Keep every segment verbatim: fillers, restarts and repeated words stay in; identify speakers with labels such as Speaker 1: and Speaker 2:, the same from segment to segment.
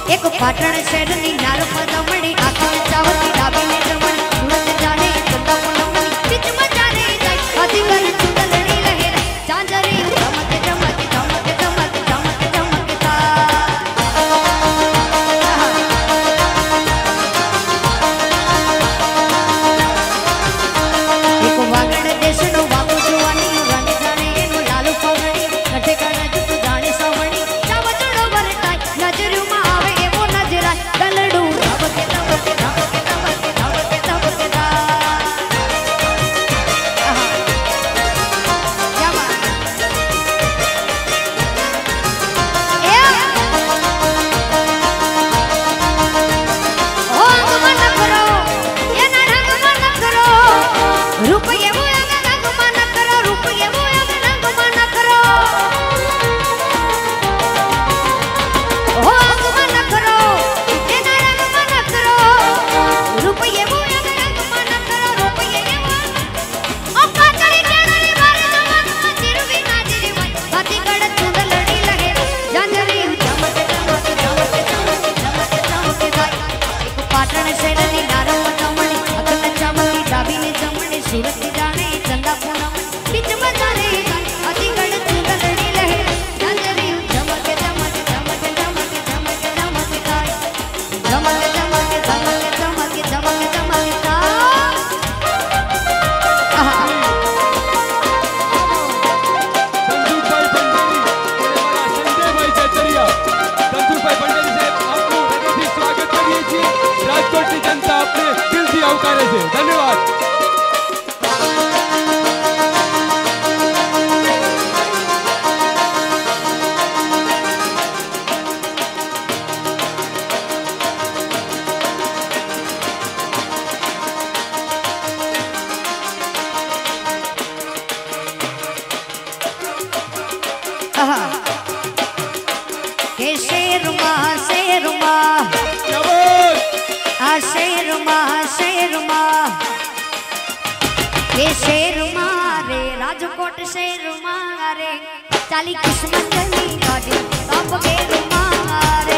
Speaker 1: एक पाटण शहर नी नार पदमणी आखी चावती डाबी ने जमण सूरत जाने चंदा पुनमणी बीच में जाने जाय हाथी कर चुदलड़ी लहर चांदरी चमक चमक चमक चमक चमक चमकता एक वागड़ देश नो बाबू जुवानी रंग जाने एनो लालू पगड़ी कटे कर तू जाने सवणी चावचड़ो वरटाय नजर में आवे एवो नजरा गलडू धबके धबके धबके धबके धबके धबके दा क्या बात ए ओ अंगमन करो ये ना रंगमन करो रूप ये वो अंगमन करो रूप ये वो अंगमन करो ओ अंगमन करो ये ना रंगमन करो रूप ये वो अंगमन करो रूप ये वो ओ पाचड़ी केणरी मारे जवान चिरवी नाजरी वई हाथी गड़ चुंदलड़ी लगे जंजरी चमक चमक चमक चमक चमक चमक जाय एक पाटण शहरनी नार पदमणी अखंड चमकी डाबी ने जमणे सूरत जाने चंदा पूनम बीच में जाने जाय हाथी गड़ चुंदलड़ी लगे जंजरी चमक चमक चमक चमक चमक चमक जाय चमक चमक चमक चमक चमक चमक ता
Speaker 2: धनसुखभाई भंडारी और हमारा संजय भाई चचरिया धनसुखभाई भंडारी साहब आपको हृदय से स्वागत करिए छी राजकोट की जनता अपने दिल से आवकारे से धन्यवाद।
Speaker 1: के शेरुमा शेरुमा
Speaker 2: जवान
Speaker 1: आ शेरुमा शेरुमा के शेरुमा रे राजकोट शेरुमा रे चाली किस्मत नी गाड़ी तब के रुमा रे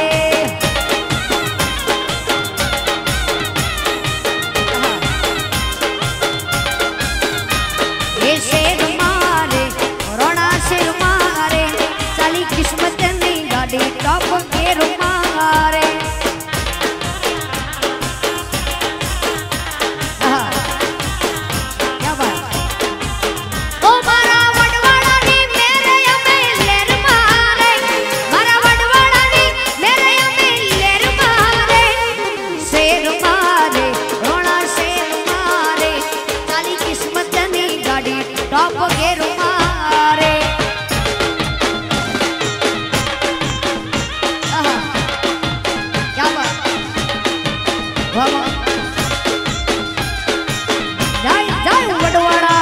Speaker 1: के शेरुमा रे रोना शेरुमा रे चाली किस्मत नी गाड़ी तब के रुमा रे क्या बात ओ मारा वडवाड़ा नी मेरे यमे लेर मारे मारा वडवाड़ा नी मेरे यमे लेर मारे शेर मारे रोना शेर मारे चाली किस्मत नी गाड़ी टॉप गेर मारे आहा क्या बात वाह वाह जाय जाय वडवाड़ा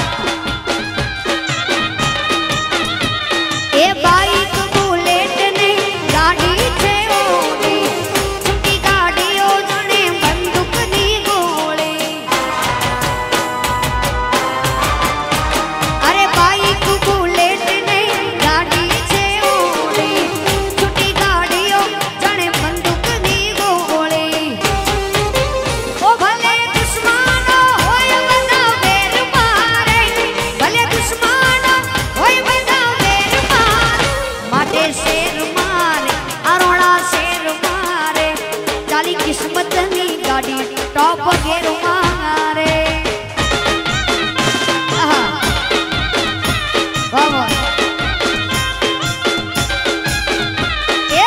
Speaker 1: ए बाइक बुलेट ने गाड़ी छे ओडी छुटी गाड़ीओ जणे बंदूक नी गोली अरे बाइक बुलेट ने गाड़ी छे ओडी छुटी गाड़ीओ जणे बंदूक नी गोली ओ भले दुश्मनो होय बदा वेर मारे भले दुश्मनो होय बदा वेर मारे माटे शेर मारे अरोड़ा शेर मारे चाली किस्मत नी गाड़ी टॉप गेर मारे आहा वाह वाह ए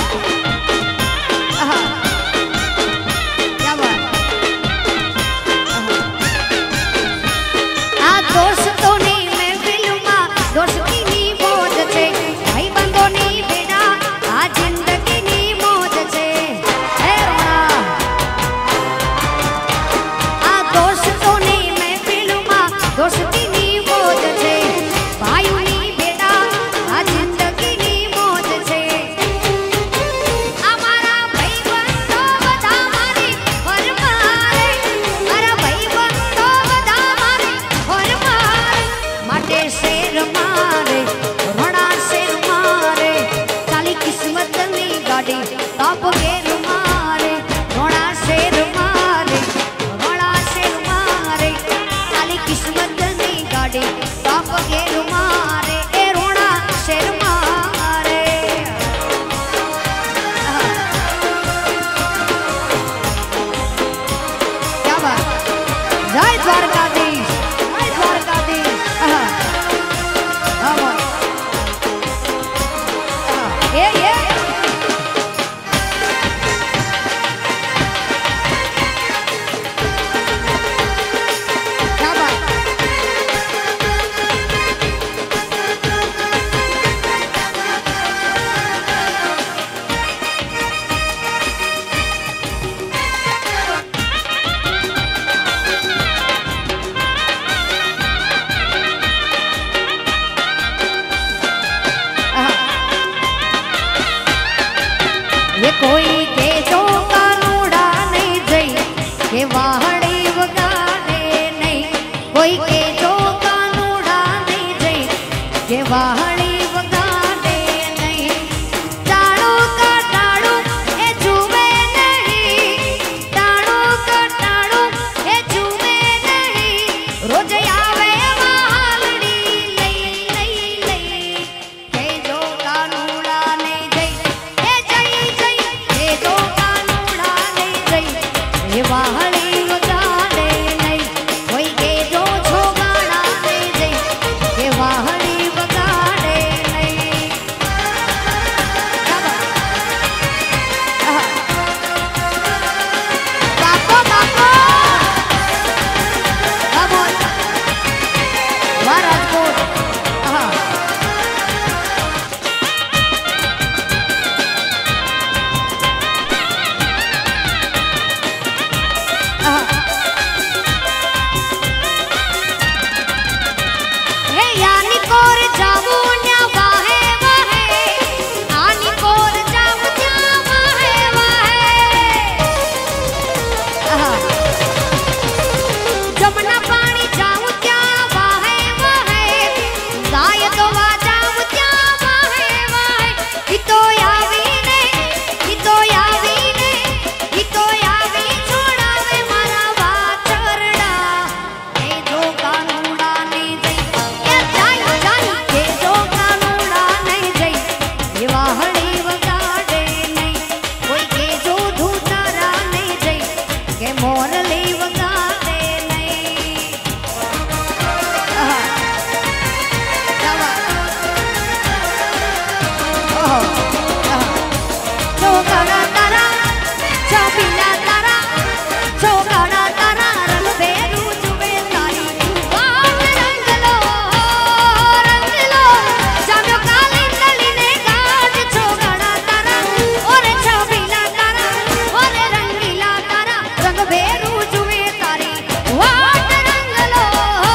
Speaker 1: आहा क्या बात आ दोस्तों नी मैं फिल्मा दोस्ती नी मौज छे भाई बंधो नी बेड़ा आ जिंदगी नी मौज छे हे रोना आ दोस्तों नी मैं फिल्मा दोस्ती नी मौज छे भाई नी बेड़ा आ जिंदगी नी मौज छे અમારા ભાઈબંધો બધા મારી પર મારે મારા ભાઈબંધો બધા મારી પર મારે માટે શેર મારે રોણા શેર મારે ચાલી કિસ્મત ની ગાડી बाप घेर मारे रोड़ा शेर मारे रोड़ा शेर मारे काली किस्मत नी गाड़ी बाप घेर मारे ए रोड़ा शेर मारे क्या बात जय द्वारकाधीश जय द्वारकाधीश ये ये कोई के जो कानूड़ा नहीं जई के वाहड़ी वगाड़े नहीं कोई के जो कानूड़ा नहीं जई के वाहड़ी वगाड़े नहीं डाड़ू का डाड़ू ए जुवे नहीं डाड़ू का डाड़ू ए जुवे नहीं रोज आवे वाहड़ी लई लई लई के जो कानूड़ा नहीं जई ए जई जई के जो कानूड़ा नहीं जई ए वाहड़ी वगाड़े नहीं कोई के जो छोगाड़ा नहीं जई के वाहड़ी वगाड़े नहीं बापो बापो come on Varadkot aha हे यानी कोर जावू न्या वाहे वाहे आनी कोर जावू न्या वाहे वाहे आहा जमुना पानी जावू त्या वाहे वाहे गाय तो वा जावू त्या वाहे वाहे इतो यावी ने इतो यावी ने इतो यावी छोड़ावे मारा वाचरड़ा ए जो कानूड़ा नहीं जई ए जाई जाई के जो कानूड़ा नहीं जई ये वाहड़ी वगाड़े नहीं कोई के जो धूतारा नहीं जई के मोरली वगाड़े नहीं आहा क्या बात ओहो आहा चौकाड़ा तारा चौपीला तारा चौकाड़ा तारा रंग बेरू जुबे तारी वाट रंग लो रंग लो जाम्यो काली नली ने गाट चौकाड़ा तारा ओरे चौपीला तारा ओरे रंगीला तारा रंग बेरू जुबे तारी वाट रंग लो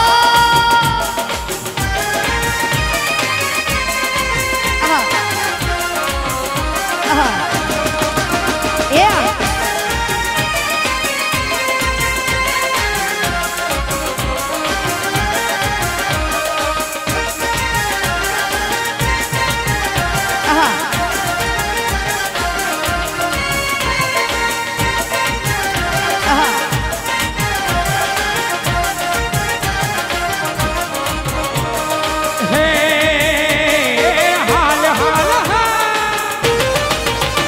Speaker 1: आहा आहा Yeah. Aha. Aha.
Speaker 2: हे हाल हाल हाल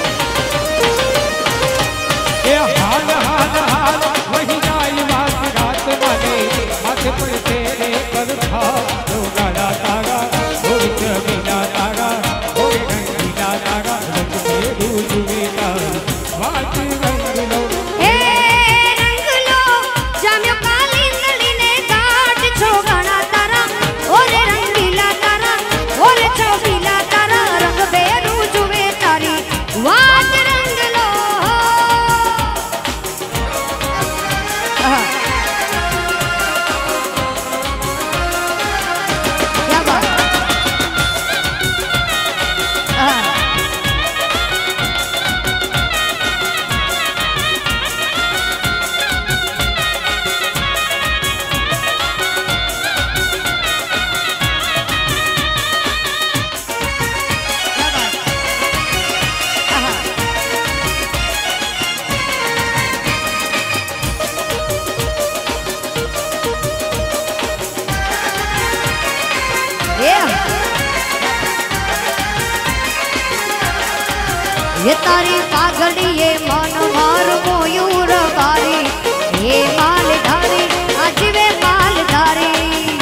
Speaker 1: ये तारी पागड़ी ये मन मार मोयूर बारी ये मालधारी आज वे मालधारी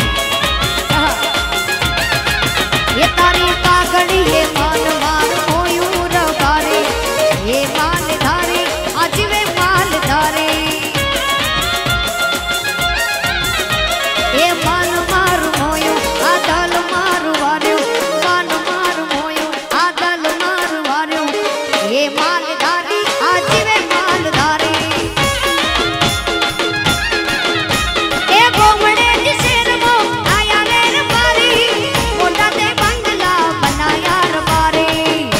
Speaker 1: ये तारी पागड़ी ये मन मार मोयूर बारी ये मालधारी आज वे मालधारी ये मन मार मोयू आदल मारू वार्यो मन मार मोयू आदल मारू वार्यो ये मालधारी आज वे मालधारी ए गोमड़े जिसेर मो आया रे बारी मोटा ते बंगला बनाया रे बारी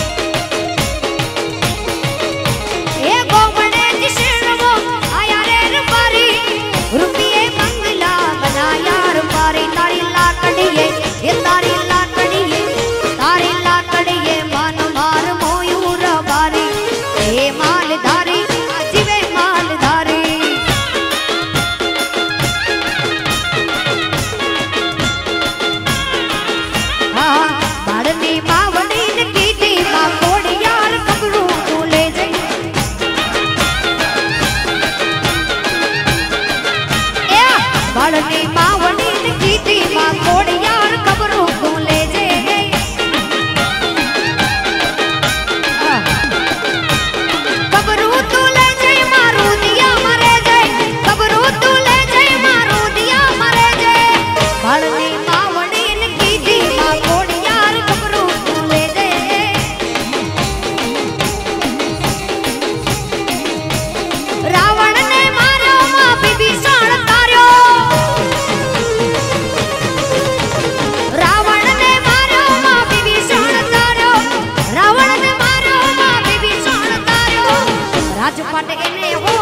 Speaker 1: ए गोमड़े जिसेर मो आया रे बारी रुपये बंगला बनाया रे बारी तारी लाकड़िए ये तारी लाकड़िए तारी लाकड़िए मन मार मोयूर बारी ये मालधारी आज वे मालधारी हाँ बाड़नी बावड़ी ने कीधी मां कोड़ी यार कबरू तू ले जाई ए बाड़नी बावड़ी ने कीधी मां कोड़ी यार कबरू तू ले जाई कबरू तू ले जाई मारू दिया मरे जाई कबरू तू ले जाई मारू दिया मरे जाई बाड़नी बावड़ी ने कीधी मां कोड़ी यार कबरू तू ले जाई रावण ने मारो मां विभीषण तार्यो रावण ने मारो मां विभीषण तार्यो रावण ने मारो मां विभीषण तार्यो राजपाट एने हो